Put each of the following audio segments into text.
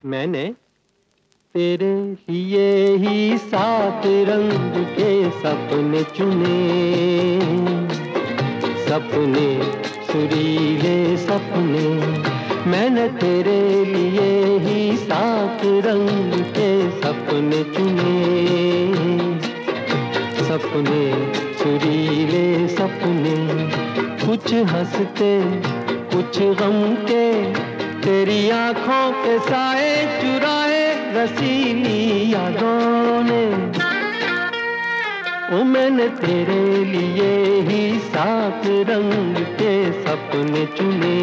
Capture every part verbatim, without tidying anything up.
मैंने तेरे लिए ही सात रंग के सपने चुने, सपने सुरीले सपने। मैंने तेरे लिए ही सात रंग के सपने चुने, सपने सुरीले सपने। कुछ हंसते कुछ गम के, तेरी आंखों के साए चुराए रसीली यादों ने। ओ मैंने तेरे लिए ही सात रंग के सपने चुने,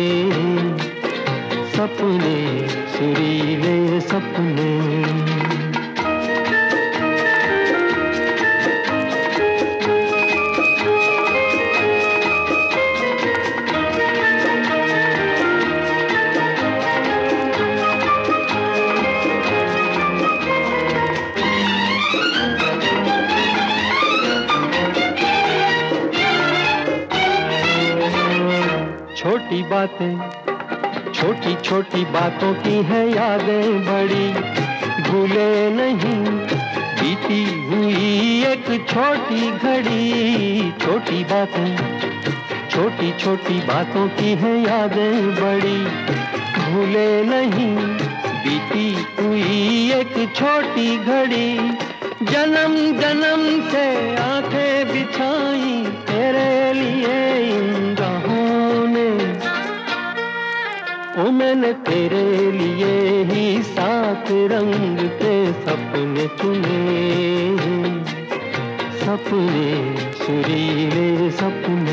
सपने सुरीले सपने। छोटी बातें छोटी छोटी बातों की है यादें बड़ी, भूले नहीं बीती हुई एक छोटी घड़ी। छोटी बातें छोटी छोटी बातों की है यादें बड़ी, भूले नहीं बीती हुई एक छोटी घड़ी। जन्म जन्म से आंखें बिछाई तेरे लिए इन राहों ने। ओ मैंने तेरे लिए ही सात रंग के सपने चुने, सपने सुरीले सपने।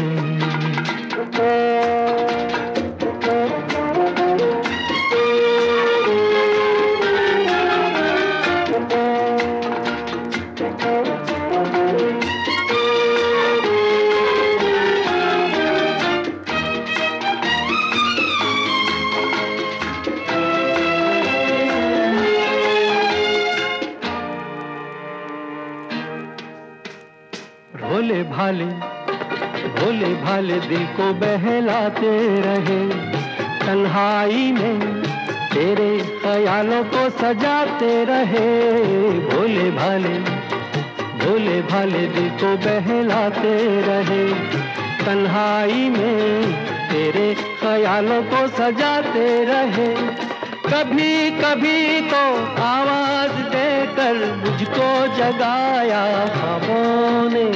भोले भाले भोले भाले दिल को बहलाते रहे, तन्हाई में तेरे ख्यालों को सजाते रहे। भोले भाले भोले भाले दिल को बहलाते रहे, तन्हाई में तेरे ख्यालों को सजाते रहे। कभी कभी तो आवाज देकर मुझको जगाया ख्वाबों ने।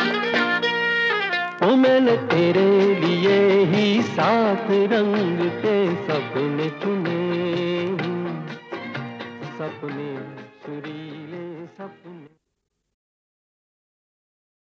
ओ मैंने तेरे लिए ही सात रंग के सपने चुने, सपने सुरी